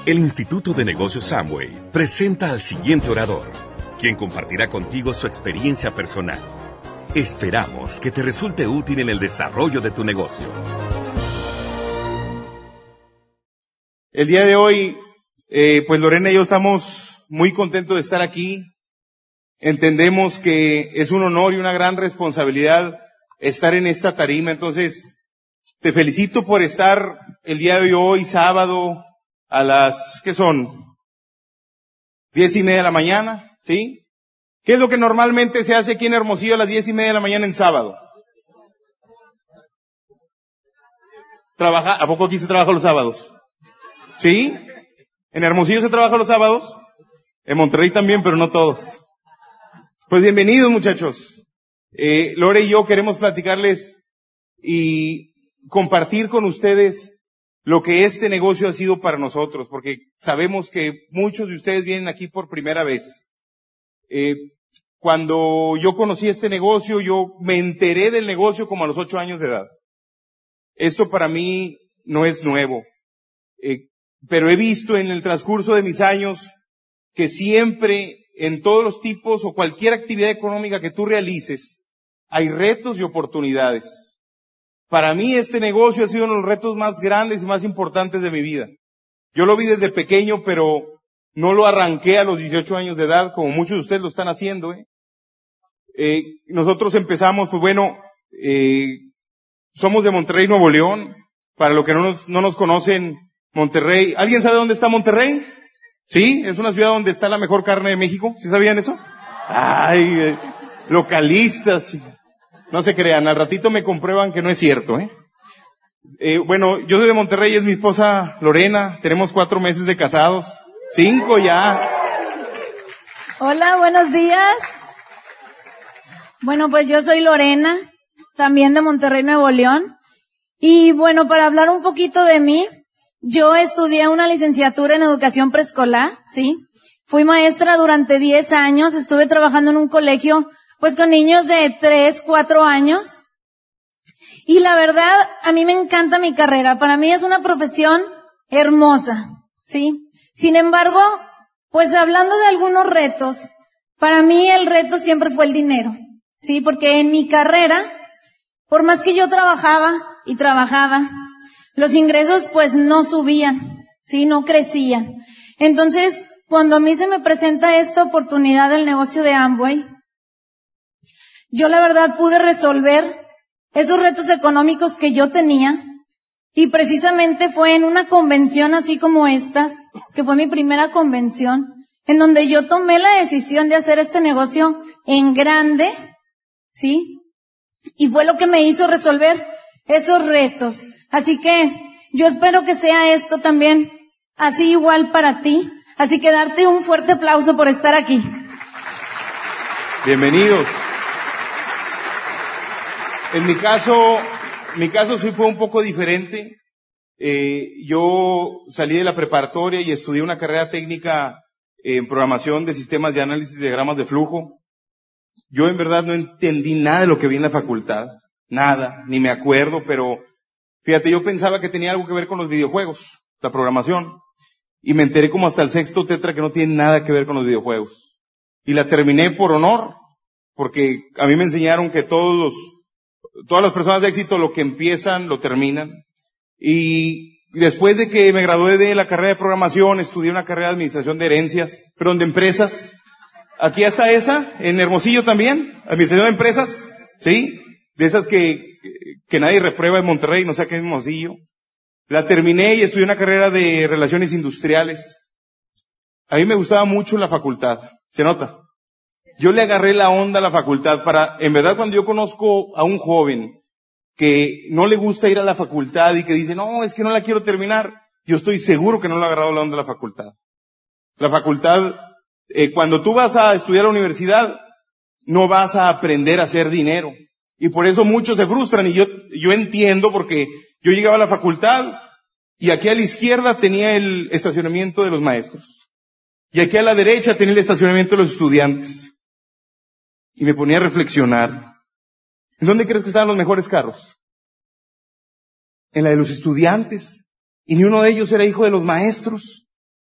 El Instituto de Negocios Amway presenta al siguiente orador, quien compartirá contigo su experiencia personal. Esperamos que te resulte útil en el desarrollo de tu negocio. El día de hoy, pues Lorena y yo estamos muy contentos de estar aquí. Entendemos que es un honor y una gran responsabilidad estar en esta tarima. Entonces, te felicito por estar el día de hoy, sábado, a las, ¿qué son? 10:30 de la mañana, ¿sí? ¿Qué es lo que normalmente se hace aquí en Hermosillo a las 10:30 de la mañana en sábado? ¿A poco aquí se trabaja los sábados? ¿Sí? ¿En Hermosillo se trabaja los sábados? En Monterrey también, pero no todos. Pues bienvenidos, muchachos. Lore y yo queremos platicarles y compartir con ustedes lo que este negocio ha sido para nosotros, porque sabemos que muchos de ustedes vienen aquí por primera vez. Cuando yo conocí este negocio, yo me enteré del negocio como a los 8 años de edad. Esto para mí no es nuevo, pero he visto en el transcurso de mis años que siempre, en todos los tipos o cualquier actividad económica que tú realices, hay retos y oportunidades. Para mí este negocio ha sido uno de los retos más grandes y más importantes de mi vida. Yo lo vi desde pequeño, pero no lo arranqué a los 18 años de edad, como muchos de ustedes lo están haciendo. Nosotros empezamos, pues bueno, somos de Monterrey, Nuevo León. Para los que no nos conocen, Monterrey. ¿Alguien sabe dónde está Monterrey? Sí, es una ciudad donde está la mejor carne de México. ¿Sí sabían eso? Ay, localistas. No se crean, al ratito me comprueban que no es cierto, Bueno, yo soy de Monterrey, es mi esposa Lorena, tenemos 4 meses de casados, 5 ya. Hola, buenos días. Bueno, pues yo soy Lorena, también de Monterrey, Nuevo León. Y bueno, para hablar un poquito de mí, yo estudié una licenciatura en educación preescolar, ¿sí? Fui maestra durante 10 años, estuve trabajando en un colegio pues con niños de 3, 4 años. Y la verdad, a mí me encanta mi carrera. Para mí es una profesión hermosa, ¿sí? Sin embargo, pues hablando de algunos retos, para mí el reto siempre fue el dinero, ¿sí? Porque en mi carrera, por más que yo trabajaba y trabajaba, los ingresos pues no subían, ¿sí? No crecían. Entonces, cuando a mí se me presenta esta oportunidad del negocio de Amway, yo la verdad pude resolver esos retos económicos que yo tenía, y precisamente fue en una convención así como estas, que fue mi primera convención, en donde yo tomé la decisión de hacer este negocio en grande, ¿sí? Y fue lo que me hizo resolver esos retos. Así que yo espero que sea esto también así igual para ti. Así que darte un fuerte aplauso por estar aquí. Bienvenidos. En mi caso sí fue un poco diferente. Yo salí de la preparatoria y estudié una carrera técnica en programación de sistemas de análisis de diagramas de flujo. Yo en verdad no entendí nada de lo que vi en la facultad. Nada, ni me acuerdo, pero fíjate, yo pensaba que tenía algo que ver con los videojuegos, la programación. Y me enteré como hasta el 6º tetra que no tiene nada que ver con los videojuegos. Y la terminé por honor, porque a mí me enseñaron que todas las personas de éxito lo que empiezan, lo terminan. Y después de que me gradué de la carrera de programación, estudié una carrera de administración de herencias, de empresas. Aquí está esa, en Hermosillo también, administración de empresas, ¿sí? De esas que nadie reprueba en Monterrey, no sé qué es Hermosillo. La terminé y estudié una carrera de relaciones industriales. A mí me gustaba mucho la facultad, ¿se nota? Yo le agarré la onda a la facultad en verdad, cuando yo conozco a un joven que no le gusta ir a la facultad y que dice, no, es que no la quiero terminar, yo estoy seguro que no le ha agarrado la onda a la facultad. La facultad, cuando tú vas a estudiar a la universidad, no vas a aprender a hacer dinero. Y por eso muchos se frustran, y yo entiendo, porque yo llegaba a la facultad y aquí a la izquierda tenía el estacionamiento de los maestros. Y aquí a la derecha tenía el estacionamiento de los estudiantes. Y me ponía a reflexionar. ¿En dónde crees que estaban los mejores carros? En la de los estudiantes. Y ni uno de ellos era hijo de los maestros.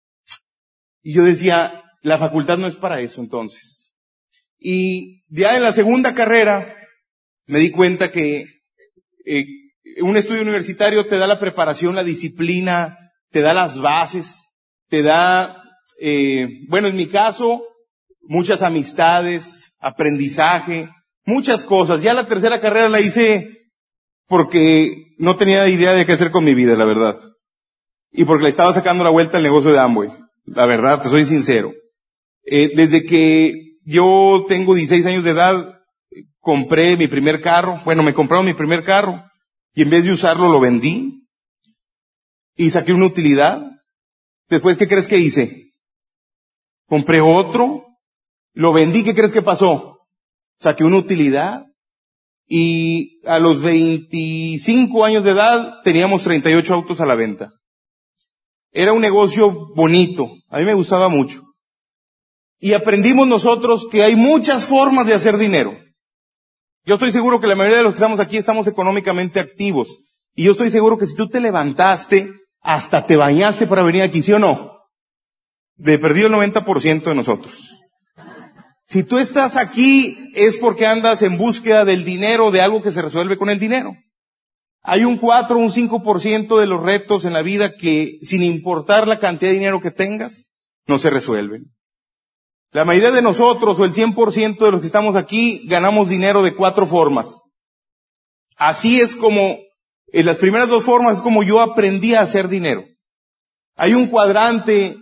Y yo decía, la facultad no es para eso entonces. Y ya en la segunda carrera me di cuenta que un estudio universitario te da la preparación, la disciplina, te da las bases, te da, bueno, en mi caso, muchas amistades, aprendizaje, muchas cosas. Ya la tercera carrera la hice porque no tenía idea de qué hacer con mi vida, la verdad. Y porque le estaba sacando la vuelta al negocio de Amway. La verdad, te soy sincero. Desde que yo tengo 16 años de edad, compré mi primer carro. Bueno, me compraron mi primer carro. Y en vez de usarlo, lo vendí. Y saqué una utilidad. Después, ¿qué crees que hice? Compré otro. Lo vendí, ¿qué crees que pasó? Saqué una utilidad. Y a los 25 años de edad, teníamos 38 autos a la venta. Era un negocio bonito. A mí me gustaba mucho. Y aprendimos nosotros que hay muchas formas de hacer dinero. Yo estoy seguro que la mayoría de los que estamos aquí estamos económicamente activos. Y yo estoy seguro que si tú te levantaste, hasta te bañaste para venir aquí, ¿sí o no? De perdido el 90% de nosotros. Si tú estás aquí es porque andas en búsqueda del dinero, de algo que se resuelve con el dinero. Hay un 4 o un 5% de los retos en la vida que, sin importar la cantidad de dinero que tengas, no se resuelven. La mayoría de nosotros, o el 100% de los que estamos aquí, ganamos dinero de 4 formas. Así es como, en las primeras 2 formas es como yo aprendí a hacer dinero. Hay un cuadrante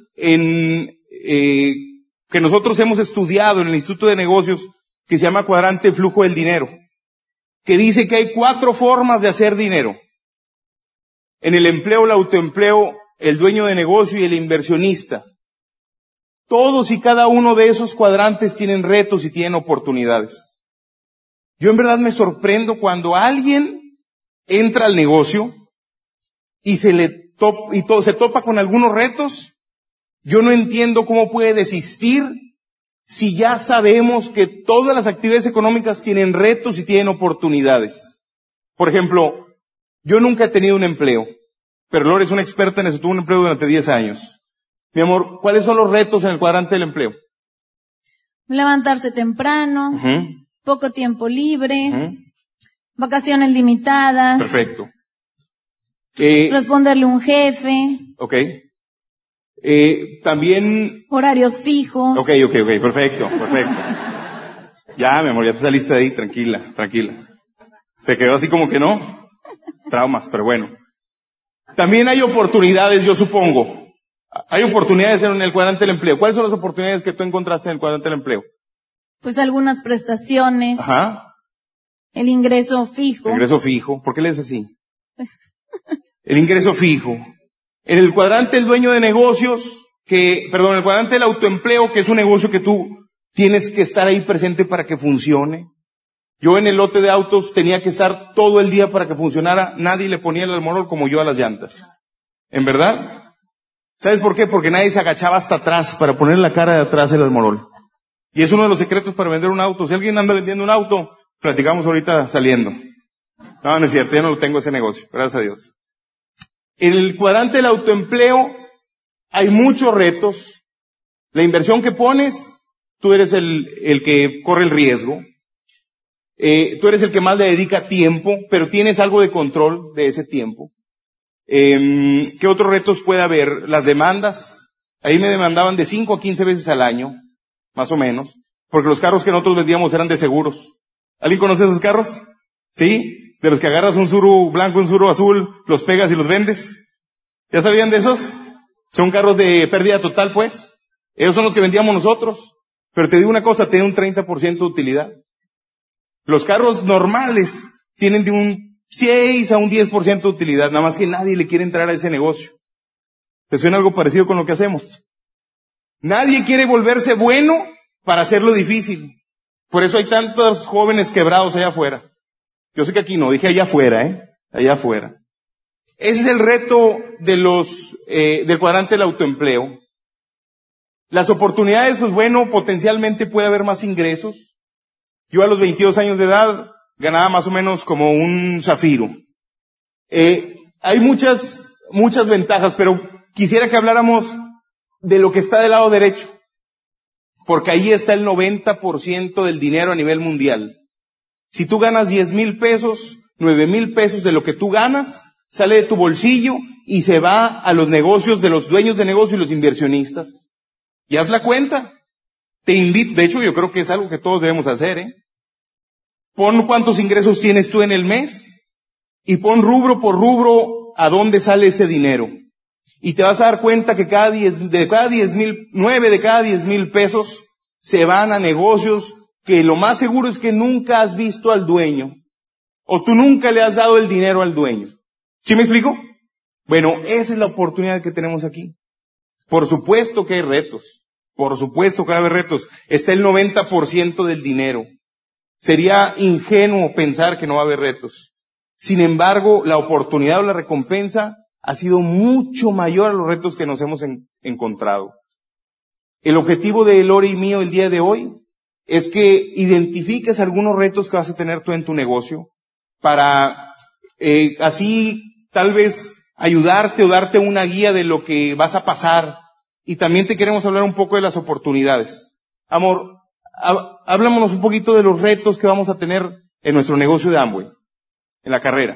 que nosotros hemos estudiado en el Instituto de Negocios que se llama cuadrante flujo del dinero, que dice que hay 4 formas de hacer dinero. En el empleo, el autoempleo, el dueño de negocio y el inversionista. Todos y cada uno de esos cuadrantes tienen retos y tienen oportunidades. Yo en verdad me sorprendo cuando alguien entra al negocio y se topa con algunos retos. Yo no entiendo cómo puede desistir si ya sabemos que todas las actividades económicas tienen retos y tienen oportunidades. Por ejemplo, yo nunca he tenido un empleo, pero Lore es una experta en eso, tuvo un empleo durante 10 años. Mi amor, ¿cuáles son los retos en el cuadrante del empleo? Levantarse temprano, poco tiempo libre, vacaciones limitadas. Perfecto. Responderle a un jefe. Ok. También... horarios fijos. Ok, perfecto. Ya, mi amor, ya te saliste de ahí, tranquila. Se quedó así como que no. Traumas, pero bueno. También hay oportunidades, yo supongo. Hay oportunidades en el cuadrante del empleo. ¿Cuáles son las oportunidades que tú encontraste en el cuadrante del empleo? Pues algunas prestaciones. Ajá. El ingreso fijo. Ingreso fijo. ¿Por qué le dices así? El ingreso fijo. En el cuadrante del dueño de negocios, el cuadrante del autoempleo, que es un negocio que tú tienes que estar ahí presente para que funcione. Yo en el lote de autos tenía que estar todo el día para que funcionara. Nadie le ponía el almorol como yo a las llantas. ¿En verdad? ¿Sabes por qué? Porque nadie se agachaba hasta atrás para poner la cara de atrás el almorol. Y es uno de los secretos para vender un auto. Si alguien anda vendiendo un auto, platicamos ahorita saliendo. No es cierto, ya no lo tengo ese negocio, gracias a Dios. En el cuadrante del autoempleo hay muchos retos. La inversión que pones, tú eres el que corre el riesgo. Tú eres el que más le dedica tiempo, pero tienes algo de control de ese tiempo. ¿Qué otros retos puede haber? Las demandas. Ahí me demandaban de 5 a 15 veces al año, más o menos, porque los carros que nosotros vendíamos eran de seguros. ¿Alguien conoce esos carros? ¿Sí? De los que agarras un Suru blanco, un Suru azul, los pegas y los vendes. ¿Ya sabían de esos? Son carros de pérdida total, pues. Esos son los que vendíamos nosotros. Pero te digo una cosa, tienen un 30% de utilidad. Los carros normales tienen de un 6 a un 10% de utilidad, nada más que nadie le quiere entrar a ese negocio. ¿Te suena algo parecido con lo que hacemos? Nadie quiere volverse bueno para hacerlo difícil. Por eso hay tantos jóvenes quebrados allá afuera. Yo sé que aquí no, dije allá afuera, allá afuera. Ese es el reto de del cuadrante del autoempleo. Las oportunidades, pues bueno, potencialmente puede haber más ingresos. Yo a los 22 años de edad ganaba más o menos como un zafiro. Hay muchas ventajas, pero quisiera que habláramos de lo que está del lado derecho, porque ahí está el 90% del dinero a nivel mundial. Si tú ganas 10,000 pesos, 9,000 pesos de lo que tú ganas sale de tu bolsillo y se va a los negocios de los dueños de negocio y los inversionistas. Y haz la cuenta. Te invito, de hecho yo creo que es algo que todos debemos hacer, Pon cuántos ingresos tienes tú en el mes y pon rubro por rubro a dónde sale ese dinero. Y te vas a dar cuenta que 9 de cada 10,000 pesos se van a negocios que lo más seguro es que nunca has visto al dueño. O tú nunca le has dado el dinero al dueño. ¿Sí me explico? Bueno, esa es la oportunidad que tenemos aquí. Por supuesto que hay retos. Por supuesto que hay retos. Está el 90% del dinero. Sería ingenuo pensar que no va a haber retos. Sin embargo, la oportunidad o la recompensa ha sido mucho mayor a los retos que nos hemos encontrado. El objetivo de Lore y mío el día de hoy es que identifiques algunos retos que vas a tener tú en tu negocio para así tal vez ayudarte o darte una guía de lo que vas a pasar. Y también te queremos hablar un poco de las oportunidades. Amor, háblamonos un poquito de los retos que vamos a tener en nuestro negocio de Amway, en la carrera.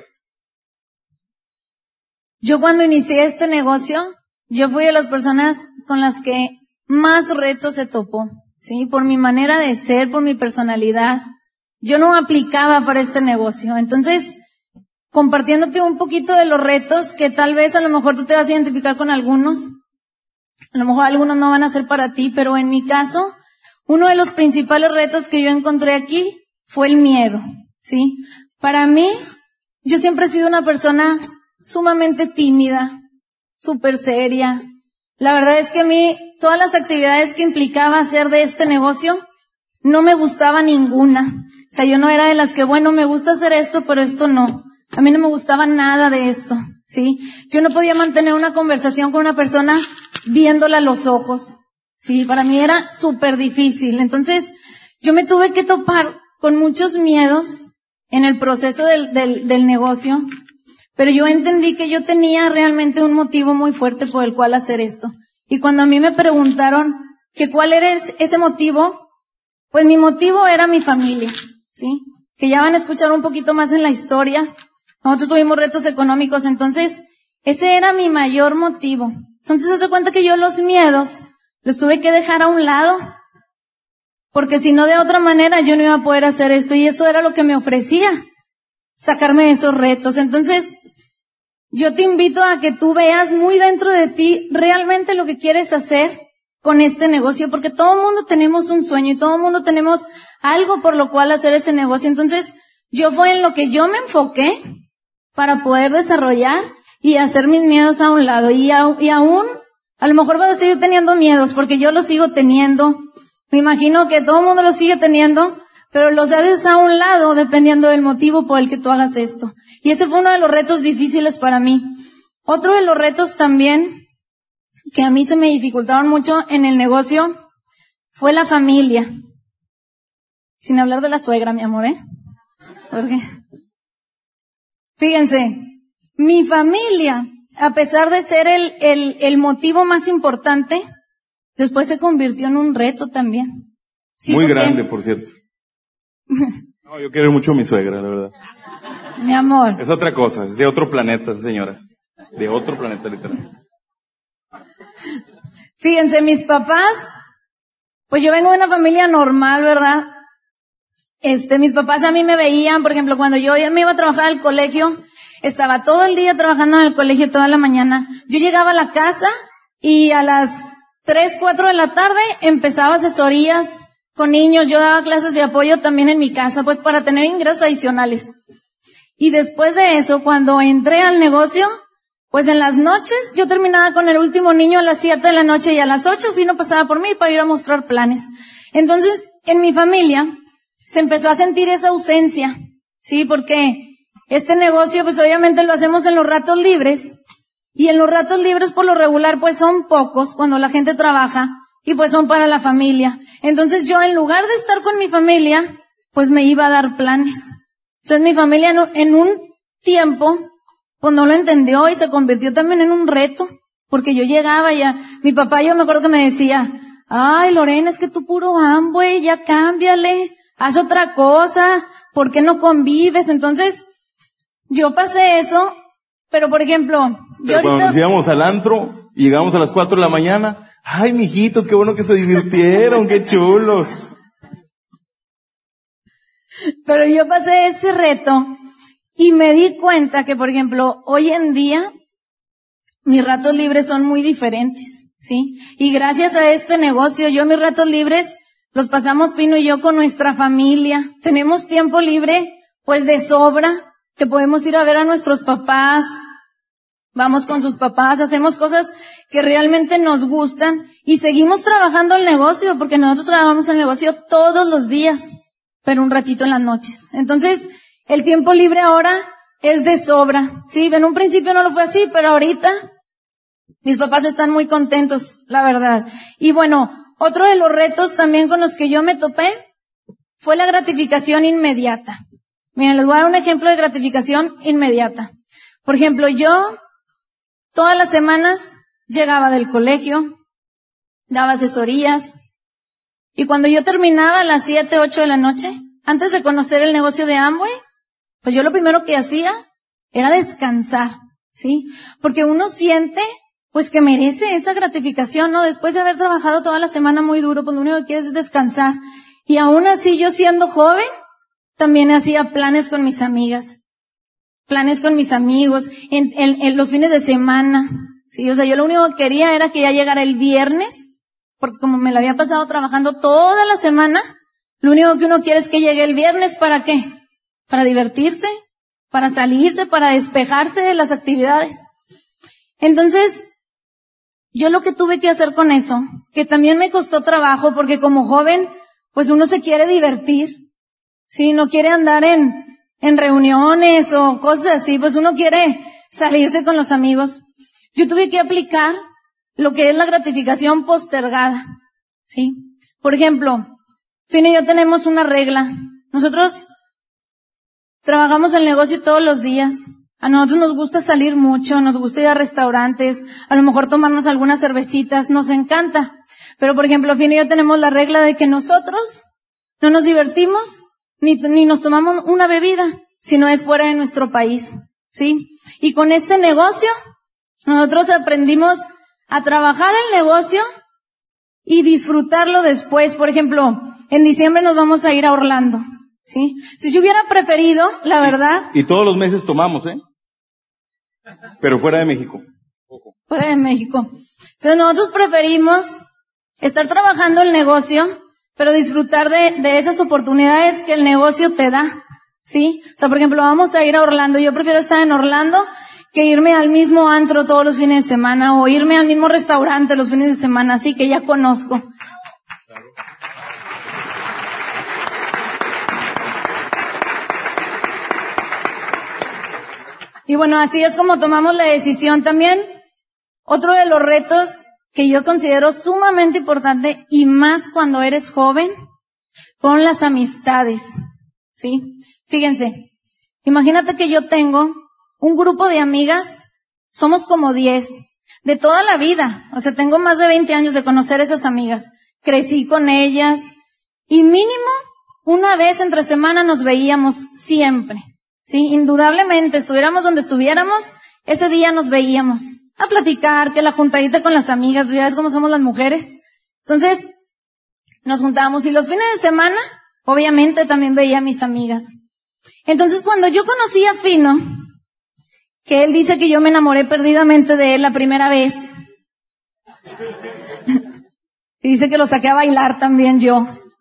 Yo cuando inicié este negocio, yo fui de las personas con las que más retos se topó, ¿sí? Por mi manera de ser, por mi personalidad. Yo no aplicaba para este negocio. Entonces, compartiéndote un poquito de los retos que tal vez a lo mejor tú te vas a identificar con algunos. A lo mejor algunos no van a ser para ti, pero en mi caso, uno de los principales retos que yo encontré aquí fue el miedo, ¿sí? Para mí, yo siempre he sido una persona sumamente tímida, súper seria. La verdad es que a mí, todas las actividades que implicaba hacer de este negocio, no me gustaba ninguna. O sea, yo no era de las que, bueno, me gusta hacer esto, pero esto no. A mí no me gustaba nada de esto, ¿sí? Yo no podía mantener una conversación con una persona viéndola a los ojos, ¿sí? Para mí era súper difícil. Entonces, yo me tuve que topar con muchos miedos en el proceso del negocio, pero yo entendí que yo tenía realmente un motivo muy fuerte por el cual hacer esto. Y cuando a mí me preguntaron que cuál era ese motivo, pues mi motivo era mi familia, ¿sí? Que ya van a escuchar un poquito más en la historia. Nosotros tuvimos retos económicos, entonces ese era mi mayor motivo. Entonces se da cuenta que yo los miedos los tuve que dejar a un lado, porque si no de otra manera yo no iba a poder hacer esto, y esto era lo que me ofrecía, sacarme de esos retos. Entonces yo te invito a que tú veas muy dentro de ti realmente lo que quieres hacer con este negocio, porque todo el mundo tenemos un sueño y todo el mundo tenemos algo por lo cual hacer ese negocio. Entonces yo fue en lo que yo me enfoqué para poder desarrollar y hacer mis miedos a un lado. Y aún, a lo mejor vas a seguir teniendo miedos, porque yo los sigo teniendo. Me imagino que todo el mundo los sigue teniendo, pero los haces a un lado dependiendo del motivo por el que tú hagas esto. Y ese fue uno de los retos difíciles para mí. Otro de los retos también, que a mí se me dificultaron mucho en el negocio, fue la familia. Sin hablar de la suegra, mi amor, Porque, fíjense, mi familia, a pesar de ser el motivo más importante, después se convirtió en un reto también. Sí, muy grande, por cierto. No, yo quiero mucho a mi suegra, la verdad. Mi amor. Es otra cosa, es de otro planeta, señora. De otro planeta, literal. Fíjense, mis papás, pues yo vengo de una familia normal, ¿verdad? Mis papás a mí me veían, por ejemplo, cuando yo ya me iba a trabajar al colegio, estaba todo el día trabajando en el colegio, toda la mañana. Yo llegaba a la casa y a las 3, 4 de la tarde empezaba asesorías con niños. Yo daba clases de apoyo también en mi casa, pues para tener ingresos adicionales. Y después de eso, cuando entré al negocio, pues en las noches yo terminaba con el último niño a las 7 de la noche y a las 8 Fino pasaba por mí para ir a mostrar planes. Entonces, en mi familia se empezó a sentir esa ausencia, ¿sí? Porque este negocio, pues obviamente lo hacemos en los ratos libres, y en los ratos libres por lo regular, pues son pocos cuando la gente trabaja, y pues son para la familia. Entonces yo, en lugar de estar con mi familia, pues me iba a dar planes. Entonces mi familia en un tiempo, pues no lo entendió y se convirtió también en un reto, Porque yo llegaba ya, mi papá yo me acuerdo que me decía, ay Lorena, es que tú puro Amway, ya cámbiale, haz otra cosa, ¿por qué no convives? Entonces, yo pasé eso, pero por ejemplo, pero cuando nos íbamos al antro, y llegamos a las 4 de la mañana, ay mijitos, qué bueno que se divirtieron, qué chulos. Pero yo pasé ese reto y me di cuenta que, por ejemplo, hoy en día mis ratos libres son muy diferentes, ¿sí? Y gracias a este negocio, yo mis ratos libres los pasamos Fino y yo con nuestra familia. Tenemos tiempo libre, pues de sobra, que podemos ir a ver a nuestros papás, vamos con sus papás, hacemos cosas que realmente nos gustan y seguimos trabajando el negocio, porque nosotros trabajamos el negocio todos los días, pero un ratito en las noches. Entonces, el tiempo libre ahora es de sobra. Sí, en un principio no lo fue así, pero ahorita mis papás están muy contentos, la verdad. Y bueno, otro de los retos también con los que yo me topé fue la gratificación inmediata. Miren, les voy a dar un ejemplo de gratificación inmediata. Por ejemplo, yo todas las semanas llegaba del colegio, daba asesorías, y cuando yo terminaba a las 7, 8 de la noche, antes de conocer el negocio de Amway, pues yo lo primero que hacía era descansar, ¿sí? Porque uno siente, pues que merece esa gratificación, ¿no? Después de haber trabajado toda la semana muy duro, pues lo único que quieres es descansar. Y aún así, yo siendo joven, también hacía planes con mis amigas, planes con mis amigos, en los fines de semana, ¿sí? O sea, yo lo único que quería era que ya llegara el viernes, porque como me la había pasado trabajando toda la semana, lo único que uno quiere es que llegue el viernes, ¿para qué? Para divertirse, para salirse, para despejarse de las actividades. Entonces, yo lo que tuve que hacer con eso, que también me costó trabajo, porque como joven, pues uno se quiere divertir, ¿sí? No quiere andar en reuniones o cosas así, pues uno quiere salirse con los amigos. Yo tuve que aplicar lo que es la gratificación postergada, ¿sí? Por ejemplo, Fino y yo tenemos una regla. Nosotros trabajamos el negocio todos los días. A nosotros nos gusta salir mucho, nos gusta ir a restaurantes, a lo mejor tomarnos algunas cervecitas, nos encanta. Pero por ejemplo, Fino y yo tenemos la regla de que nosotros no nos divertimos ni nos tomamos una bebida, si no es fuera de nuestro país, ¿sí? Y con este negocio, nosotros aprendimos a trabajar el negocio y disfrutarlo después. Por ejemplo, en diciembre nos vamos a ir a Orlando, ¿sí? Si yo hubiera preferido, la verdad. Y todos los meses tomamos, pero fuera de México. Fuera de México. Entonces nosotros preferimos estar trabajando el negocio, pero disfrutar de esas oportunidades que el negocio te da, ¿sí? O sea, por ejemplo, vamos a ir a Orlando. Yo prefiero estar en Orlando que irme al mismo antro todos los fines de semana o irme al mismo restaurante los fines de semana, así que ya conozco. Y bueno, así es como tomamos la decisión también. Otro de los retos que yo considero sumamente importante y más cuando eres joven son las amistades, ¿sí? Fíjense, imagínate que yo tengo un grupo de amigas, somos como 10, de toda la vida. O sea, tengo más de 20 años de conocer esas amigas. Crecí con ellas y mínimo una vez entre semana nos veíamos siempre, ¿sí? Indudablemente, estuviéramos donde estuviéramos, ese día nos veíamos a platicar, que la juntadita con las amigas, ya ves cómo somos las mujeres. Entonces, nos juntábamos y los fines de semana, obviamente también veía a mis amigas. Entonces, cuando yo conocí a Fino, que él dice que yo me enamoré perdidamente de él la primera vez. Y dice que lo saqué a bailar también yo.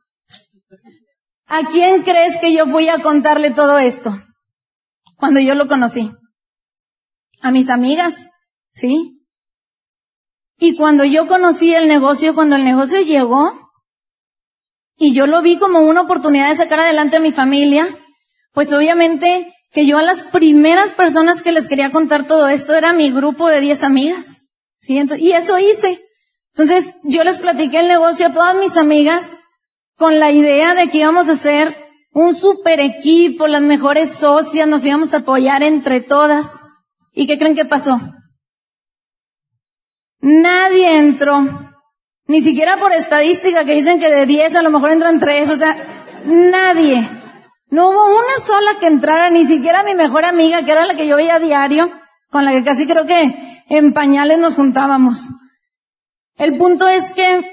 ¿A quién crees que yo fui a contarle todo esto? Cuando yo lo conocí. A mis amigas, ¿sí? Y cuando yo conocí el negocio, cuando el negocio llegó, y yo lo vi como una oportunidad de sacar adelante a mi familia, pues obviamente que yo a las primeras personas que les quería contar todo esto era mi grupo de 10 amigas, ¿sí? Y eso hice. Entonces, yo les platiqué el negocio a todas mis amigas con la idea de que íbamos a hacer un super equipo, las mejores socias, nos íbamos a apoyar entre todas. ¿Y qué creen que pasó? Nadie entró. Ni siquiera por estadística que dicen que de 10 a lo mejor entran 3, o sea, nadie. No hubo una sola que entrara, ni siquiera mi mejor amiga, que era la que yo veía a diario, con la que casi creo que en pañales nos juntábamos. El punto es que,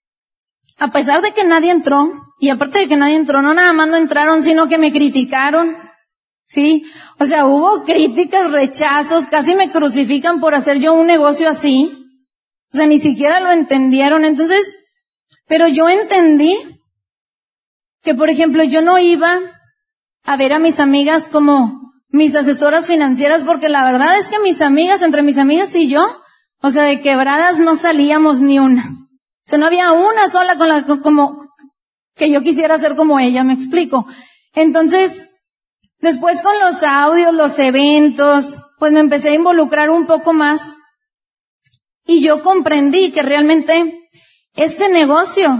a pesar de que nadie entró, y aparte de que nadie entró, no nada más no entraron, sino que me criticaron, ¿sí? O sea, hubo críticas, rechazos, casi me crucifican por hacer yo un negocio así. O sea, ni siquiera lo entendieron. Entonces, pero yo entendí que, por ejemplo, yo no iba a ver a mis amigas como mis asesoras financieras, porque la verdad es que mis amigas, entre mis amigas y yo, o sea, de quebradas no salíamos ni una. O sea, no había una sola con la como que yo quisiera ser como ella, me explico. Entonces, después con los audios, los eventos, pues me empecé a involucrar un poco más. Y yo comprendí que realmente este negocio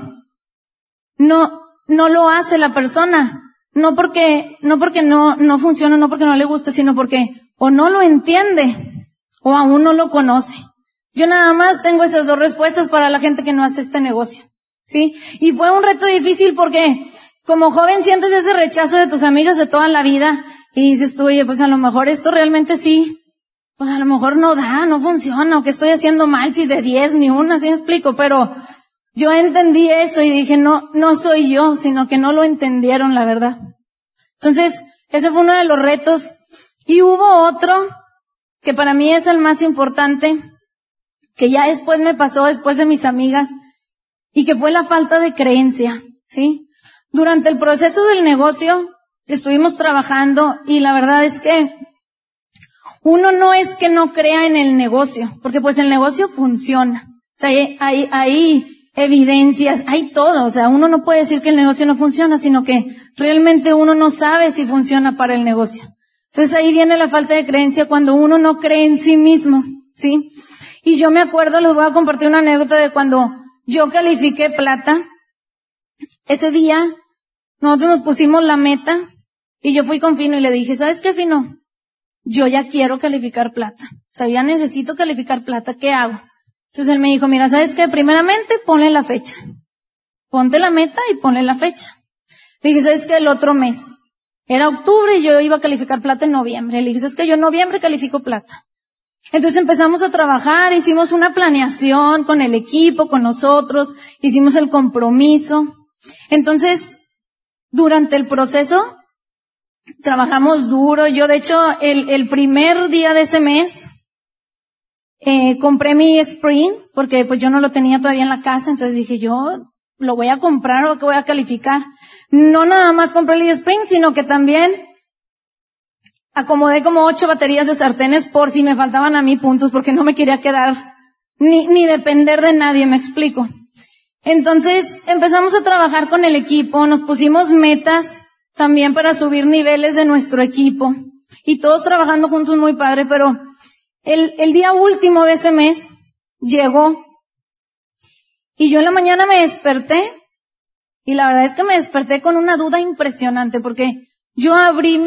no lo hace la persona. No porque no funciona, no porque no le guste, sino porque o no lo entiende o aún no lo conoce. Yo nada más tengo esas dos respuestas para la gente que no hace este negocio, ¿sí? Y fue un reto difícil porque como joven sientes ese rechazo de tus amigos de toda la vida y dices tú, oye, pues a lo mejor esto realmente sí, pues a lo mejor no funciona, o que estoy haciendo mal si de 10 ni una, ¿sí me explico? Pero yo entendí eso y dije, no soy yo, sino que no lo entendieron, la verdad. Entonces, ese fue uno de los retos. Y hubo otro, que para mí es el más importante, que ya después me pasó, después de mis amigas, y que fue la falta de creencia, ¿sí? Durante el proceso del negocio, estuvimos trabajando, y la verdad es que uno no es que no crea en el negocio, porque pues el negocio funciona. O sea, hay evidencias, hay todo. O sea, uno no puede decir que el negocio no funciona, sino que realmente uno no sabe si funciona para el negocio. Entonces ahí viene la falta de creencia cuando uno no cree en sí mismo, ¿sí? Y yo me acuerdo, les voy a compartir una anécdota de cuando yo califiqué plata. Ese día nosotros nos pusimos la meta y yo fui con Fino y le dije, ¿sabes qué, Fino? Yo ya quiero calificar plata. O sea, ya necesito calificar plata. ¿Qué hago? Entonces él me dijo, mira, ¿sabes qué? Primeramente, ponle la fecha. Ponte la meta y ponle la fecha. Le dije, ¿sabes qué? El otro mes. Era octubre y yo iba a calificar plata en noviembre. Le dije, ¿sabes qué? Yo en noviembre califico plata. Entonces empezamos a trabajar, hicimos una planeación con el equipo, con nosotros, hicimos el compromiso. Entonces, durante el proceso, trabajamos duro. Yo, de hecho, el primer día de ese mes, compré mi sprint, porque pues yo no lo tenía todavía en la casa, entonces dije, yo lo voy a comprar o que voy a calificar. No nada más compré el sprint, sino que también acomodé como 8 baterías de sartenes por si me faltaban a mí puntos, porque no me quería quedar ni depender de nadie, me explico. Entonces empezamos a trabajar con el equipo, nos pusimos metas también para subir niveles de nuestro equipo y todos trabajando juntos, muy padre. Pero el día último de ese mes llegó y yo en la mañana me desperté y la verdad es que me desperté con una duda impresionante, porque yo abrí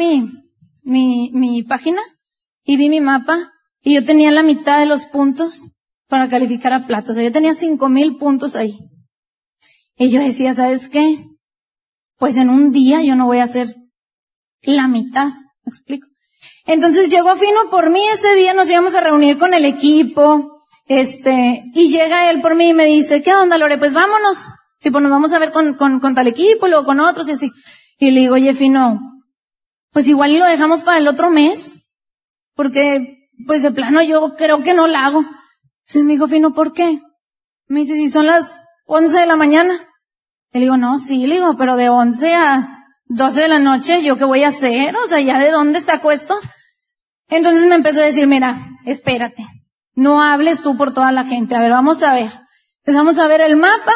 mi página y vi mi mapa y yo tenía la mitad de los puntos para calificar a plata. O sea, yo tenía 5,000 puntos ahí. Y yo decía, ¿sabes qué? Pues en un día yo no voy a hacer la mitad. ¿Me explico? Entonces llegó Fino por mí ese día, nos íbamos a reunir con el equipo, y llega él por mí y me dice, ¿qué onda, Lore? Pues vámonos. Tipo, nos vamos a ver con tal equipo, luego con otros y así. Y le digo, oye, Fino, pues igual y lo dejamos para el otro mes, porque, pues de plano yo creo que no la hago. Entonces me dijo, Fino, ¿por qué? Me dice, si son las 11 de la mañana. Le digo, no, sí, le digo, pero de 11 a 12 de la noche, ¿yo qué voy a hacer? O sea, ¿ya de dónde saco esto? Entonces me empezó a decir, mira, espérate, no hables tú por toda la gente. A ver, vamos a ver. Empezamos a ver el mapa.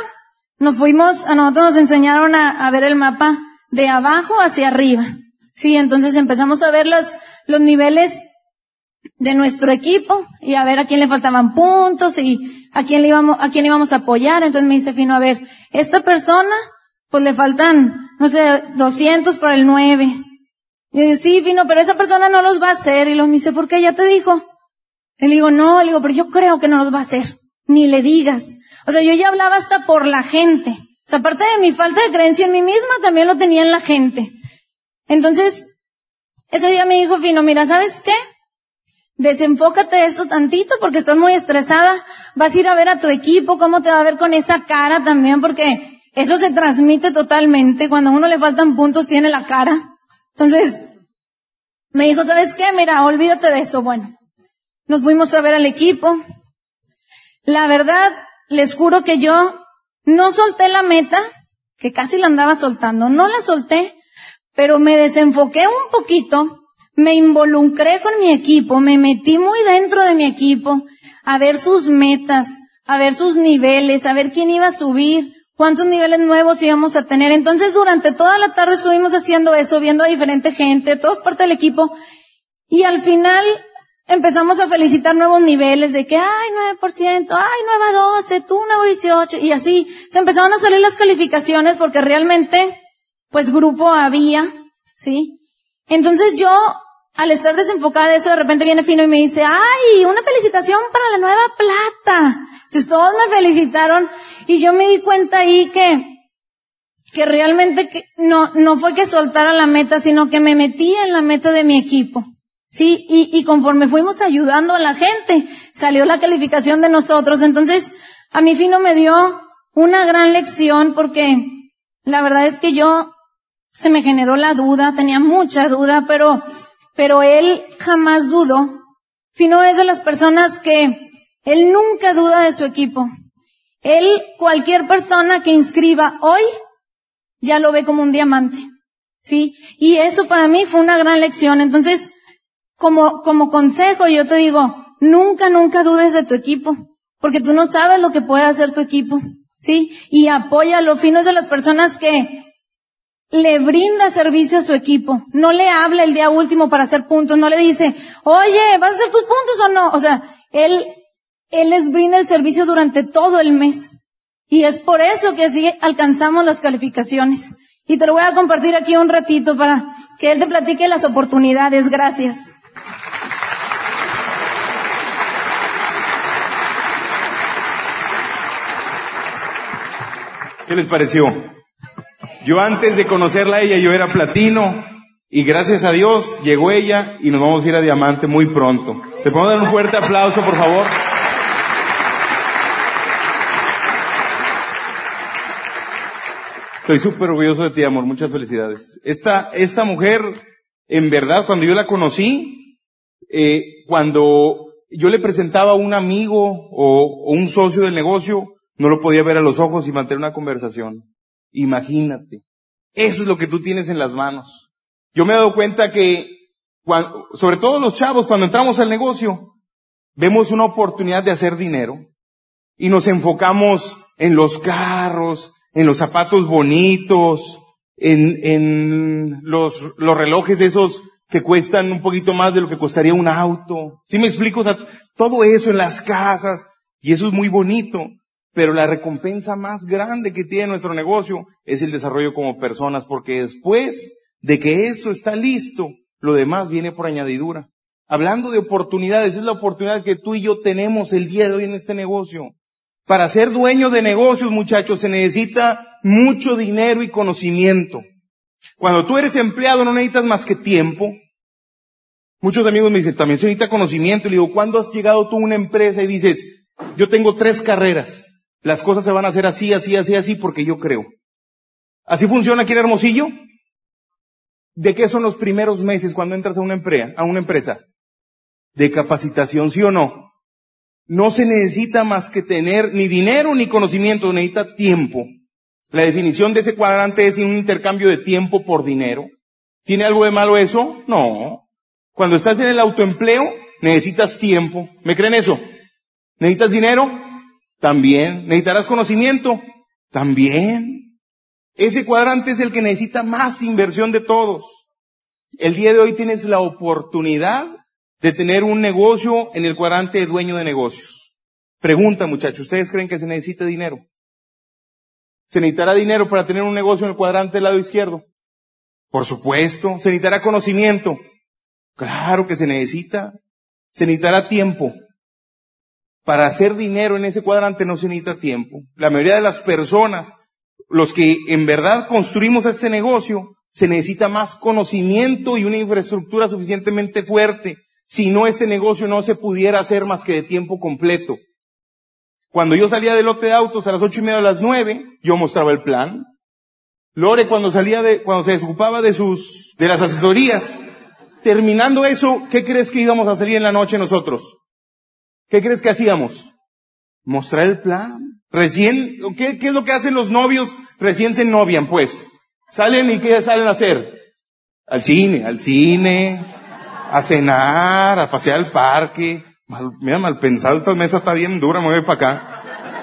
A nosotros nos enseñaron a ver el mapa de abajo hacia arriba. Sí, entonces empezamos a ver los niveles de nuestro equipo y a ver a quién le faltaban puntos y a quién íbamos a apoyar. Entonces me dice Fino, a ver, esta persona, pues le faltan, no sé, 200 para el 9. Y yo digo, sí, Fino, pero esa persona no los va a hacer. Y luego me dice, ¿por qué? ¿Ya te dijo? Y le digo, no, pero yo creo que no los va a hacer. ni le digas. O sea, yo ya hablaba hasta por la gente. O sea, aparte de mi falta de creencia en mí misma, también lo tenía en la gente. Entonces, ese día me dijo Fino, mira, ¿sabes qué? Desenfócate de eso tantito porque estás muy estresada. Vas a ir a ver a tu equipo, cómo te va a ver con esa cara también, porque eso se transmite totalmente. Cuando a uno le faltan puntos, tiene la cara. Entonces, me dijo, ¿sabes qué? Mira, olvídate de eso. Bueno, nos fuimos a ver al equipo. La verdad, les juro que yo no solté la meta, que casi la andaba soltando. No la solté, pero me desenfoqué un poquito. Me involucré con mi equipo, me metí muy dentro de mi equipo, a ver sus metas, a ver sus niveles, a ver quién iba a subir, cuántos niveles nuevos íbamos a tener. Entonces, durante toda la tarde estuvimos haciendo eso, viendo a diferente gente, todos parte del equipo, y al final empezamos a felicitar nuevos niveles de que, 9%, 9 a 12, tú 9 a 18, y así. Se empezaron a salir las calificaciones porque realmente, pues grupo había, ¿sí? Entonces yo, al estar desenfocada de eso, de repente viene Fino y me dice, una felicitación para la nueva plata. Entonces todos me felicitaron y yo me di cuenta ahí que realmente no fue que soltara la meta, sino que me metí en la meta de mi equipo. Sí, y conforme fuimos ayudando a la gente, salió la calificación de nosotros. Entonces, a mí Fino me dio una gran lección porque la verdad es que se me generó la duda, tenía mucha duda, pero él jamás dudó. Fino es de las personas que él nunca duda de su equipo. Él, cualquier persona que inscriba hoy, ya lo ve como un diamante, ¿sí? Y eso para mí fue una gran lección. Entonces, como consejo, yo te digo, nunca dudes de tu equipo, porque tú no sabes lo que puede hacer tu equipo, ¿sí? Y apóyalo. Fino es de las personas que le brinda servicio a su equipo. No le habla el día último para hacer puntos, no le dice, oye, ¿vas a hacer tus puntos o no? O sea, él les brinda el servicio durante todo el mes. Y es por eso que así alcanzamos las calificaciones. Y te lo voy a compartir aquí un ratito para que él te platique las oportunidades. Gracias. ¿Qué les pareció? Yo antes de conocerla a ella, yo era platino, y gracias a Dios llegó ella y nos vamos a ir a diamante muy pronto. ¿Te podemos dar un fuerte aplauso, por favor? Estoy súper orgulloso de ti, amor. Muchas felicidades. Esta mujer, en verdad, cuando yo la conocí, cuando yo le presentaba a un amigo o un socio del negocio, no lo podía ver a los ojos y mantener una conversación. Imagínate. Eso es lo que tú tienes en las manos. Yo me he dado cuenta que, sobre todo los chavos, cuando entramos al negocio, vemos una oportunidad de hacer dinero y nos enfocamos en los carros, en los zapatos bonitos, en los relojes de esos que cuestan un poquito más de lo que costaría un auto. ¿Sí me explico? O sea, todo eso en las casas, y eso es muy bonito. Pero la recompensa más grande que tiene nuestro negocio es el desarrollo como personas, porque después de que eso está listo, lo demás viene por añadidura. Hablando de oportunidades, es la oportunidad que tú y yo tenemos el día de hoy en este negocio. Para ser dueño de negocios, muchachos, se necesita mucho dinero y conocimiento. Cuando tú eres empleado no necesitas más que tiempo. Muchos amigos me dicen, también se necesita conocimiento. Y le digo, ¿cuándo has llegado tú a una empresa y dices, yo tengo 3 carreras? Las cosas se van a hacer así, porque yo creo. ¿Así funciona aquí en Hermosillo? ¿De qué son los primeros meses cuando entras a una empresa? De capacitación, ¿sí o no? No se necesita más que tener ni dinero ni conocimiento, necesita tiempo. La definición de ese cuadrante es un intercambio de tiempo por dinero. ¿Tiene algo de malo eso? No. Cuando estás en el autoempleo, necesitas tiempo. ¿Me creen eso? ¿Necesitas dinero? También. ¿Necesitarás conocimiento? También. Ese cuadrante es el que necesita más inversión de todos. El día de hoy tienes la oportunidad de tener un negocio en el cuadrante de dueño de negocios. Pregunta, muchachos, ¿ustedes creen que se necesita dinero? ¿Se necesitará dinero para tener un negocio en el cuadrante del lado izquierdo? Por supuesto. ¿Se necesitará conocimiento? Claro que se necesita. ¿Se necesitará tiempo? Para hacer dinero en ese cuadrante no se necesita tiempo. La mayoría de las personas, los que en verdad construimos este negocio, se necesita más conocimiento y una infraestructura suficientemente fuerte. Si no, este negocio no se pudiera hacer más que de tiempo completo. Cuando yo salía del lote de autos a las 8:30 a las 9, yo mostraba el plan. Lore, cuando se desocupaba de las asesorías, terminando eso, ¿qué crees que íbamos a salir en la noche nosotros? ¿Qué crees que hacíamos? Mostrar el plan. ¿Qué es lo que hacen los novios recién se novian, pues? Salen y ¿qué salen a hacer? Al cine, a cenar, a pasear al parque. Mira, mal pensado, esta mesa está bien dura, me voy para acá.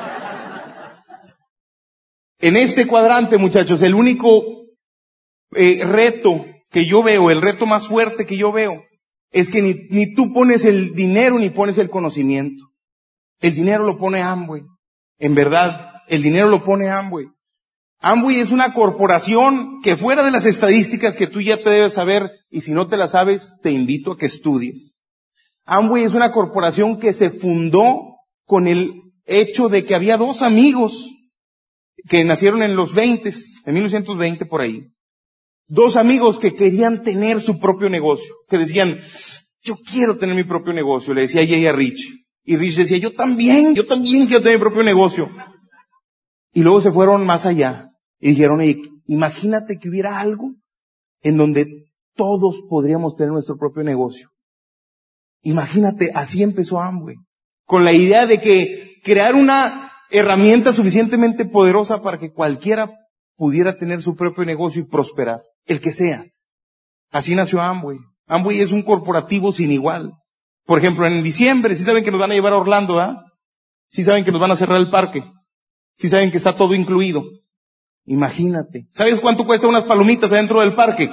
En este cuadrante, muchachos, el único reto que yo veo, el reto más fuerte que yo veo, es que ni tú pones el dinero ni pones el conocimiento. El dinero lo pone Amway. En verdad, el dinero lo pone Amway. Amway es una corporación que fuera de las estadísticas que tú ya te debes saber, y si no te las sabes, te invito a que estudies. Amway es una corporación que se fundó con el hecho de que había dos amigos que nacieron en los 20, en 1920 por ahí. Dos amigos que querían tener su propio negocio, que decían, yo quiero tener mi propio negocio, le decía ella a Rich. Y Rich decía, yo también quiero tener mi propio negocio. Y luego se fueron más allá y dijeron, imagínate que hubiera algo en donde todos podríamos tener nuestro propio negocio. Imagínate, así empezó Amway, con la idea de que crear una herramienta suficientemente poderosa para que cualquiera pudiera tener su propio negocio y prosperar, el que sea. Así nació Amway. Amway es un corporativo sin igual. Por ejemplo, en diciembre, ¿sí saben que nos van a llevar a Orlando, ¿Sí saben que nos van a cerrar el parque? ¿Sí saben que está todo incluido? Imagínate. ¿Sabes cuánto cuesta unas palomitas adentro del parque?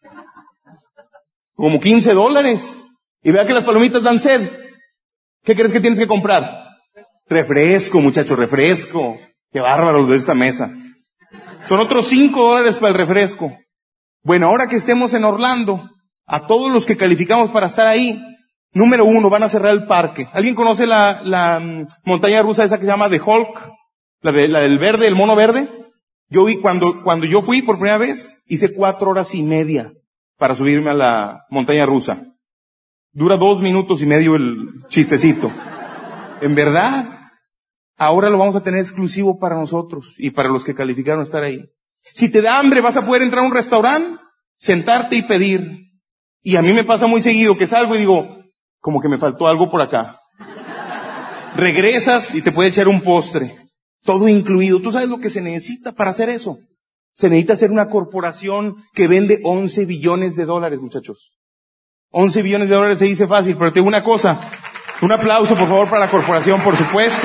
Como $15. Y vea que las palomitas dan sed. ¿Qué crees que tienes que comprar? Refresco, muchachos, refresco. Qué bárbaros de esta mesa. Son otros $5 para el refresco. Bueno, ahora que estemos en Orlando, a todos los que calificamos para estar ahí, número 1, van a cerrar el parque. ¿Alguien conoce la montaña rusa esa que se llama The Hulk? La del verde, el mono verde. Yo vi cuando yo fui por primera vez, hice 4 horas y media para subirme a la montaña rusa. Dura 2 minutos y medio el chistecito. En verdad, ahora lo vamos a tener exclusivo para nosotros y para los que calificaron a estar ahí. Si te da hambre, vas a poder entrar a un restaurante, sentarte y pedir. Y a mí me pasa muy seguido que salgo y digo, como que me faltó algo por acá. Regresas y te puede echar un postre. Todo incluido. ¿Tú sabes lo que se necesita para hacer eso? Se necesita hacer una corporación que vende $11 billones, muchachos. $11 billones se dice fácil, pero te digo una cosa. Un aplauso, por favor, para la corporación, por supuesto.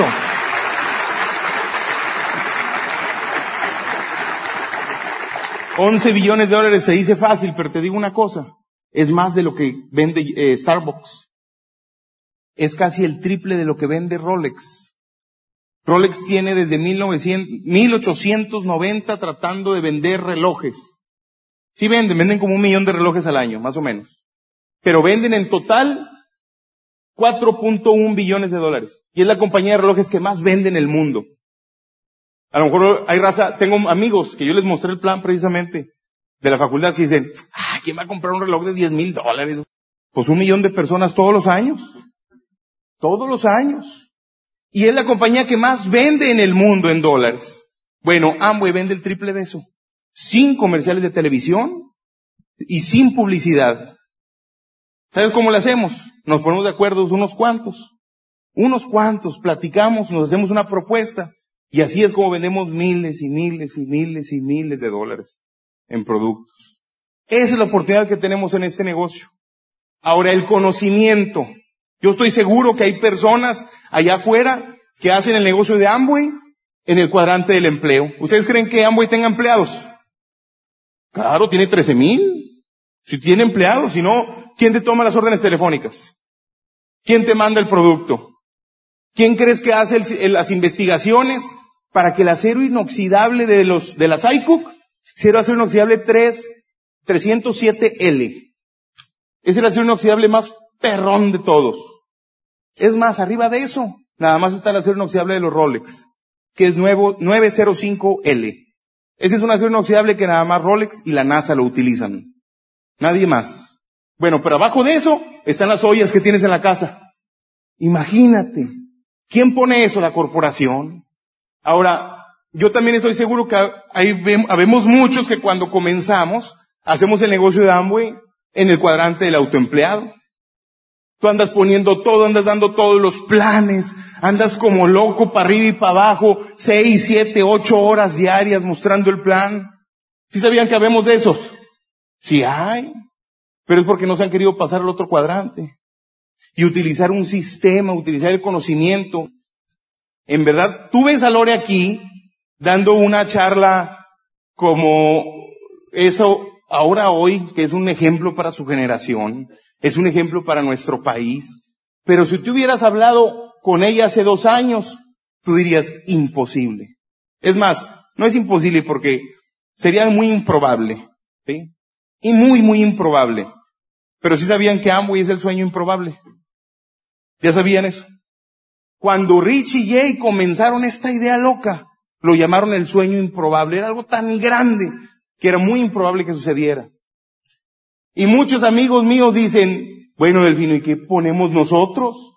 $11 billones se dice fácil, pero te digo una cosa. Es más de lo que vende Starbucks. Es casi el triple de lo que vende Rolex. Rolex tiene desde 1890 tratando de vender relojes. Sí venden como 1 millón de relojes al año, más o menos. Pero venden en total $4.1 billones. Y es la compañía de relojes que más vende en el mundo. A lo mejor hay raza, tengo amigos que yo les mostré el plan precisamente de la facultad que dicen, ¿quién va a comprar un reloj de $10,000? Pues 1 millón de personas todos los años. Todos los años. Y es la compañía que más vende en el mundo en dólares. Bueno, Amway vende el triple de eso. Sin comerciales de televisión y sin publicidad. ¿Sabes cómo lo hacemos? Nos ponemos de acuerdo unos cuantos, platicamos, nos hacemos una propuesta. Y así es como vendemos miles y miles y miles y miles de dólares en productos. Esa es la oportunidad que tenemos en este negocio. Ahora, el conocimiento. Yo estoy seguro que hay personas allá afuera que hacen el negocio de Amway en el cuadrante del empleo. ¿Ustedes creen que Amway tenga empleados? Claro, tiene 13,000. Si tiene empleados, si no, ¿quién te toma las órdenes telefónicas? ¿Quién te manda el producto? ¿Quién crees que hace las investigaciones para que el acero inoxidable de las iCook sea el acero inoxidable 307L? Es el acero inoxidable más perrón de todos. Es más, arriba de eso, nada más está el acero inoxidable de los Rolex, que es nuevo 905L. Ese es un acero inoxidable que nada más Rolex y la NASA lo utilizan. Nadie más. Bueno, pero abajo de eso están las ollas que tienes en la casa. Imagínate. ¿Quién pone eso? La corporación. Ahora, yo también estoy seguro que habemos muchos que cuando comenzamos, hacemos el negocio de Amway en el cuadrante del autoempleado. Tú andas poniendo todo, andas dando todos los planes, andas como loco para arriba y para abajo, 6, 7, 8 horas diarias mostrando el plan. ¿Sí sabían que habemos de esos? Sí hay, pero es porque no se han querido pasar al otro cuadrante y utilizar un sistema, utilizar el conocimiento. En verdad, tú ves a Lore aquí dando una charla como eso ahora hoy, que es un ejemplo para su generación, es un ejemplo para nuestro país. Pero si tú hubieras hablado con ella hace 2 años, tú dirías imposible. Es más, no es imposible porque sería muy improbable, ¿sí? Y muy, muy improbable. Pero sí sabían que Amway es el sueño improbable. ¿Ya sabían eso? Cuando Rich y Jay comenzaron esta idea loca, lo llamaron el sueño improbable. Era algo tan grande que era muy improbable que sucediera. Y muchos amigos míos dicen, bueno, Delfino, ¿y qué ponemos nosotros?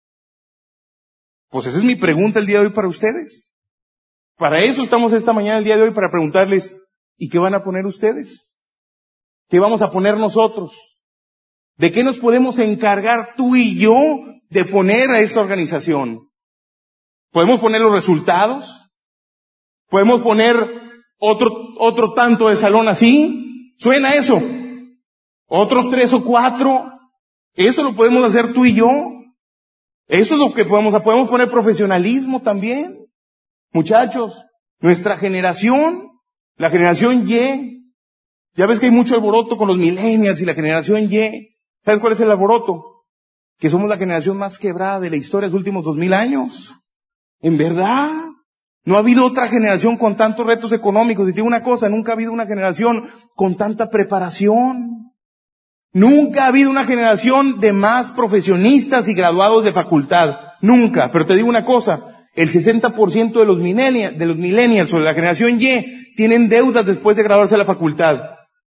Pues esa es mi pregunta el día de hoy para ustedes. Para eso estamos esta mañana el día de hoy, para preguntarles, ¿y qué van a poner ustedes? ¿Qué vamos a poner nosotros? ¿De qué nos podemos encargar tú y yo de poner a esta organización? ¿Podemos poner los resultados? ¿Podemos poner otro tanto de salón así? ¿Suena eso? ¿Otros 3 o 4? Eso lo podemos hacer tú y yo. Eso es lo que podemos poner profesionalismo también. Muchachos, nuestra generación, la generación Y, ya ves que hay mucho alboroto con los millennials y la generación Y. ¿Sabes cuál es el alboroto? Que somos la generación más quebrada de la historia de los últimos 2000 años. En verdad, no ha habido otra generación con tantos retos económicos. Y te digo una cosa, nunca ha habido una generación con tanta preparación. Nunca ha habido una generación de más profesionistas y graduados de facultad. Nunca. Pero te digo una cosa, el 60% de los millennials o de la generación Y tienen deudas después de graduarse de la facultad.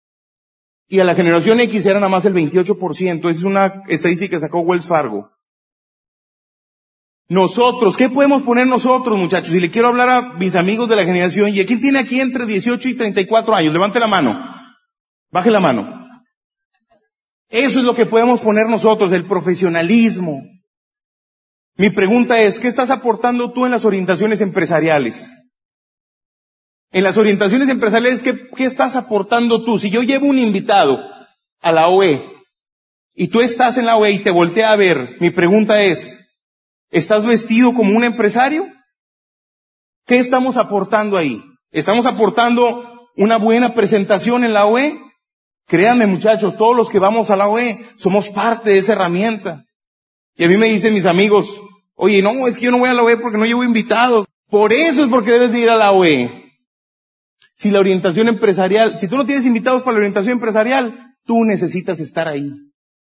Y a la generación X era nada más el 28%. Esa es una estadística que sacó Wells Fargo. Nosotros, ¿qué podemos poner nosotros, muchachos? Y le quiero hablar a mis amigos de la generación Y. ¿Quién tiene aquí entre 18 y 34 años? Levante la mano. Baje la mano. Eso es lo que podemos poner nosotros, el profesionalismo. Mi pregunta es, ¿qué estás aportando tú en las orientaciones empresariales? En las orientaciones empresariales, ¿qué estás aportando tú? Si yo llevo un invitado a la OE y tú estás en la OE y te voltea a ver, mi pregunta es, ¿estás vestido como un empresario? ¿Qué estamos aportando ahí? ¿Estamos aportando una buena presentación en la OE? Créanme, muchachos, todos los que vamos a la OE somos parte de esa herramienta. Y a mí me dicen mis amigos, oye, no, es que yo no voy a la OE porque no llevo invitados. Por eso es porque debes de ir a la OE. Si la orientación empresarial, si tú no tienes invitados para la orientación empresarial, tú necesitas estar ahí.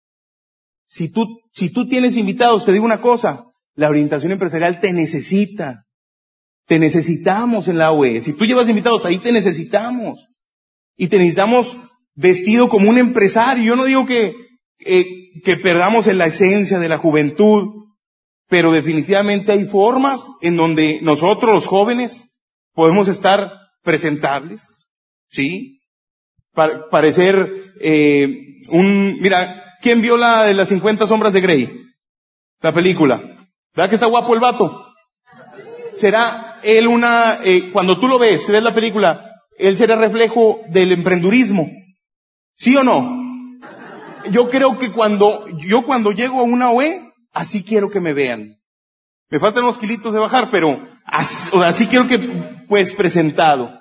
Si tú tienes invitados, te digo una cosa, la orientación empresarial te necesita. Te necesitamos en la OE. Si tú llevas invitados, ahí te necesitamos. Y te necesitamos vestido como un empresario. Yo no digo que perdamos en la esencia de la juventud, pero definitivamente hay formas en donde nosotros los jóvenes podemos estar presentables, ¿sí? Parecer mira, ¿quién vio la de las 50 sombras de Grey? La película. ¿Verdad que está guapo el vato? ¿Será él cuando tú lo ves la película, él será reflejo del emprendurismo? ¿Sí o no? Yo creo que cuando llego a una OE, así quiero que me vean. Me faltan unos kilitos de bajar, pero así quiero que, pues, presentado.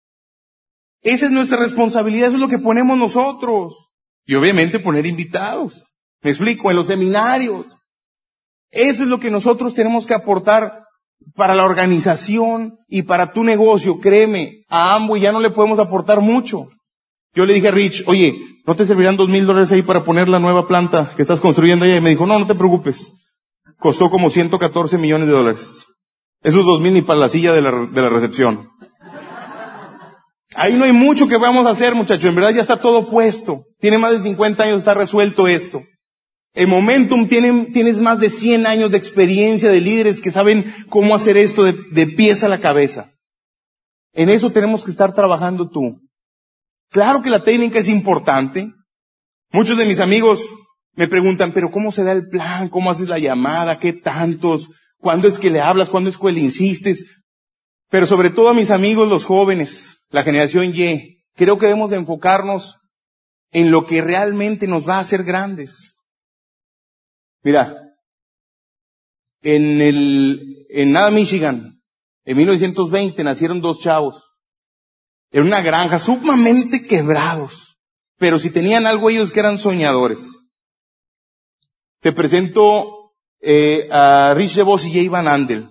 Esa es nuestra responsabilidad, eso es lo que ponemos nosotros. Y obviamente poner invitados. Me explico, en los seminarios. Eso es lo que nosotros tenemos que aportar para la organización y para tu negocio. Créeme, a Amway ya no le podemos aportar mucho. Yo le dije a Rich, oye, ¿no te servirán $2,000 ahí para poner la nueva planta que estás construyendo allá? Y me dijo, no te preocupes. costó como $114 millones. Esos 2,000 ni para la silla de la recepción. Ahí no hay mucho que vamos a hacer, muchachos. En verdad ya está todo puesto. Tiene más de 50 años, está resuelto esto. En Momentum tienes más de 100 años de experiencia de líderes que saben cómo hacer esto de pies a la cabeza. En eso tenemos que estar trabajando tú. Claro que la técnica es importante. Muchos de mis amigos me preguntan, pero ¿cómo se da el plan? ¿Cómo haces la llamada? ¿Qué tantos? ¿Cuándo es que le hablas? ¿Cuándo es que le insistes? Pero sobre todo a mis amigos los jóvenes, la generación Y, creo que debemos de enfocarnos en lo que realmente nos va a hacer grandes. Mira, en Nada, Michigan, en 1920 nacieron 2 chavos. En una granja, sumamente quebrados. Pero si tenían algo ellos que eran soñadores. Te presento a Rich DeVos y Jay Van Andel.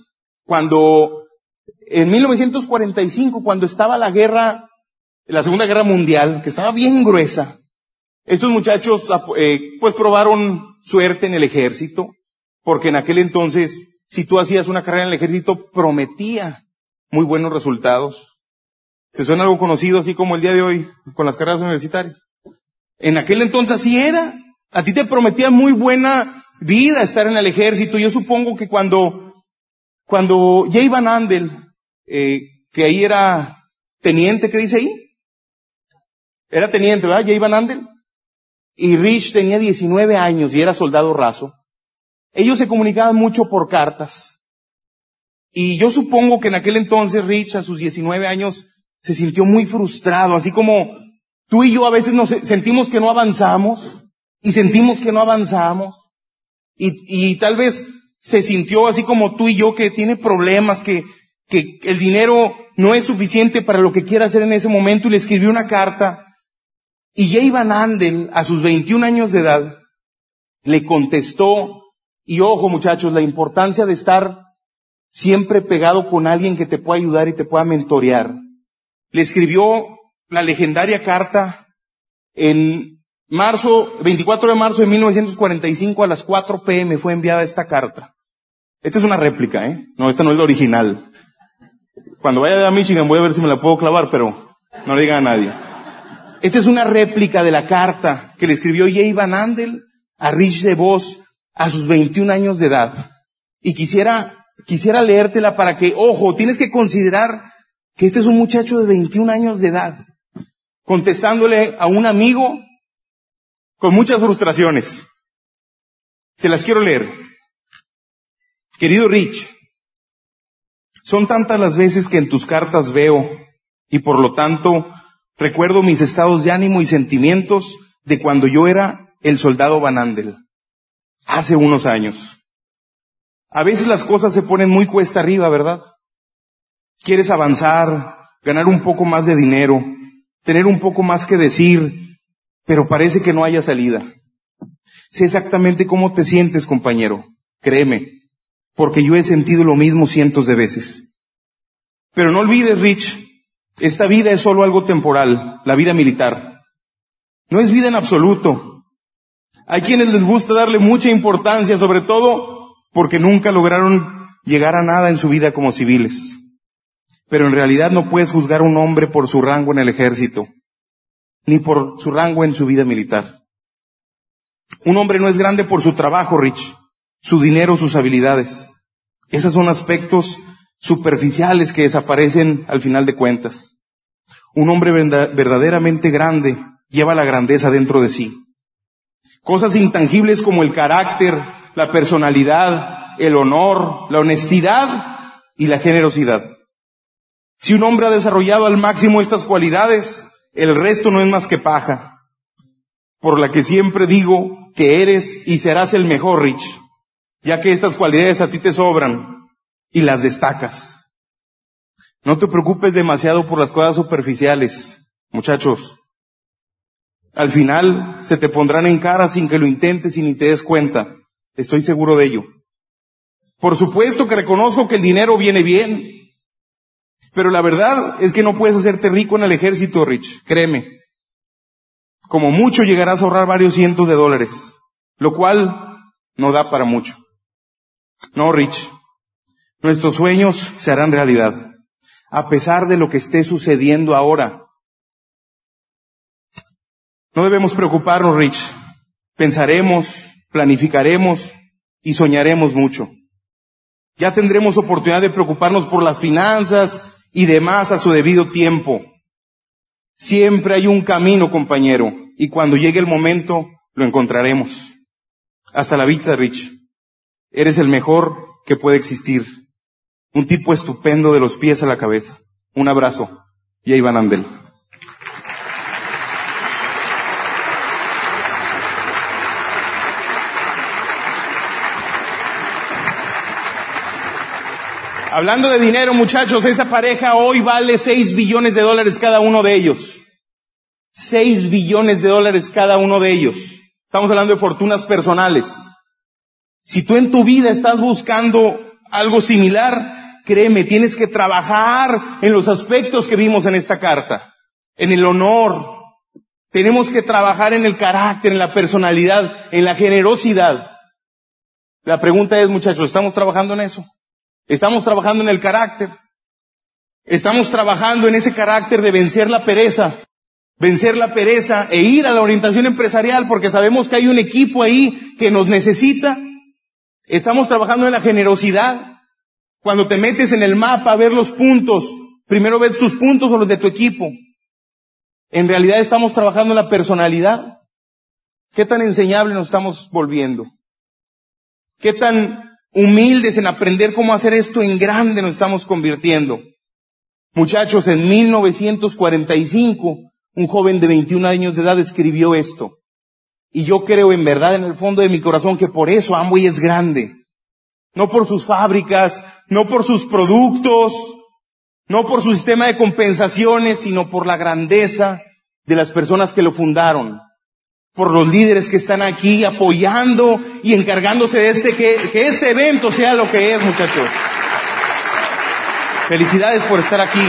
En 1945, cuando estaba la Segunda Guerra Mundial, que estaba bien gruesa, estos muchachos pues probaron suerte en el ejército, porque en aquel entonces, si tú hacías una carrera en el ejército, prometía muy buenos resultados. ¿Te suena algo conocido así como el día de hoy con las carreras universitarias? En aquel entonces así era. A ti te prometía muy buena vida estar en el ejército. Yo supongo que cuando Jay Van Andel, que ahí era teniente, ¿qué dice ahí? Era teniente, ¿verdad? Jay Van Andel. Y Rich tenía 19 años y era soldado raso. Ellos se comunicaban mucho por cartas. Y yo supongo que en aquel entonces Rich, a sus 19 años, se sintió muy frustrado, así como tú y yo a veces sentimos que no avanzamos, y sentimos que no avanzamos, y tal vez se sintió así como tú y yo que tiene problemas, que el dinero no es suficiente para lo que quiere hacer en ese momento, y le escribió una carta, y Jay Van Andel, a sus 21 años de edad, le contestó, y ojo muchachos, la importancia de estar siempre pegado con alguien que te pueda ayudar y te pueda mentorear. Le escribió la legendaria carta en 24 de marzo de 1945 a las 4 p.m. fue enviada esta carta. Esta es una réplica, No, esta no es la original. Cuando vaya a Michigan voy a ver si me la puedo clavar, pero no le digan a nadie. Esta es una réplica de la carta que le escribió Jay Van Andel a Rich DeVos a sus 21 años de edad. Y quisiera leértela para que, ojo, tienes que considerar que este es un muchacho de 21 años de edad, contestándole a un amigo con muchas frustraciones. Se las quiero leer. Querido Rich, son tantas las veces que en tus cartas veo, y por lo tanto recuerdo mis estados de ánimo y sentimientos de cuando yo era el soldado Van Andel, hace unos años. A veces las cosas se ponen muy cuesta arriba, ¿verdad? Quieres avanzar, ganar un poco más de dinero, tener un poco más que decir, pero parece que no haya salida. Sé exactamente cómo te sientes, compañero, créeme, porque yo he sentido lo mismo cientos de veces. Pero no olvides, Rich, esta vida es solo algo temporal, la vida militar. No es vida en absoluto. Hay quienes les gusta darle mucha importancia, sobre todo porque nunca lograron llegar a nada en su vida como civiles. Pero en realidad no puedes juzgar a un hombre por su rango en el ejército, ni por su rango en su vida militar. Un hombre no es grande por su trabajo, Rich, su dinero, sus habilidades. Esos son aspectos superficiales que desaparecen al final de cuentas. Un hombre verdaderamente grande lleva la grandeza dentro de sí. Cosas intangibles como el carácter, la personalidad, el honor, la honestidad y la generosidad. Si un hombre ha desarrollado al máximo estas cualidades, el resto no es más que paja. Por la que siempre digo que eres y serás el mejor, Rich, ya que estas cualidades a ti te sobran y las destacas. No te preocupes demasiado por las cosas superficiales, muchachos. Al final se te pondrán en cara sin que lo intentes y ni te des cuenta. Estoy seguro de ello. Por supuesto que reconozco que el dinero viene bien, pero la verdad es que no puedes hacerte rico en el ejército, Rich, créeme. Como mucho llegarás a ahorrar varios cientos de dólares, lo cual no da para mucho. No, Rich. Nuestros sueños se harán realidad, a pesar de lo que esté sucediendo ahora. No debemos preocuparnos, Rich. Pensaremos, planificaremos y soñaremos mucho. Ya tendremos oportunidad de preocuparnos por las finanzas y demás a su debido tiempo. Siempre hay un camino, compañero, y cuando llegue el momento, lo encontraremos. Hasta la vista, Rich. Eres el mejor que puede existir. Un tipo estupendo de los pies a la cabeza. Un abrazo. Jay Van Andel. Hablando de dinero, muchachos, esa pareja hoy vale $6 billones cada uno de ellos. $6 billones cada uno de ellos. Estamos hablando de fortunas personales. Si tú en tu vida estás buscando algo similar, créeme, tienes que trabajar en los aspectos que vimos en esta carta. En el honor. Tenemos que trabajar en el carácter, en la personalidad, en la generosidad. La pregunta es, muchachos, ¿estamos trabajando en eso? ¿Estamos trabajando en el carácter? ¿Estamos trabajando en ese carácter de vencer la pereza? Vencer la pereza e ir a la orientación empresarial porque sabemos que hay un equipo ahí que nos necesita. ¿Estamos trabajando en la generosidad? Cuando te metes en el mapa a ver los puntos, primero ves tus puntos o los de tu equipo. ¿En realidad estamos trabajando en la personalidad? ¿Qué tan enseñable nos estamos volviendo? ¿Qué tan humildes en aprender cómo hacer esto en grande nos estamos convirtiendo? Muchachos, en 1945, un joven de 21 años de edad escribió esto. Y yo creo en verdad, en el fondo de mi corazón, que por eso Amway es grande. No por sus fábricas, no por sus productos, no por su sistema de compensaciones, sino por la grandeza de las personas que lo fundaron. Por los líderes que están aquí apoyando y encargándose de que este evento sea lo que es, muchachos. Felicidades por estar aquí.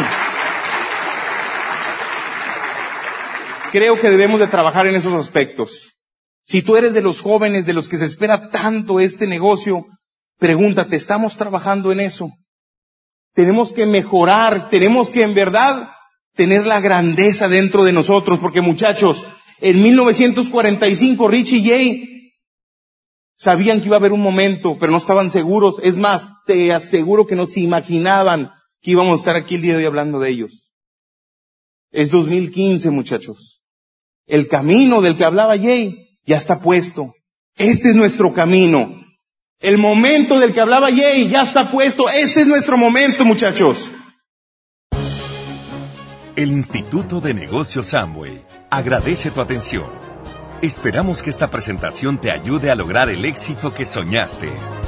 Creo que debemos de trabajar en esos aspectos. Si tú eres de los jóvenes, de los que se espera tanto este negocio, pregúntate, ¿estamos trabajando en eso? Tenemos que mejorar, tenemos que en verdad tener la grandeza dentro de nosotros, porque muchachos, en 1945 Rich y Jay sabían que iba a haber un momento, pero no estaban seguros. Es más, te aseguro que no se imaginaban que íbamos a estar aquí el día de hoy hablando de ellos. Es 2015, muchachos. El camino del que hablaba Jay ya está puesto. Este es nuestro camino. El momento del que hablaba Jay ya está puesto. Este es nuestro momento, muchachos. El Instituto de Negocios Amway agradece tu atención. Esperamos que esta presentación te ayude a lograr el éxito que soñaste.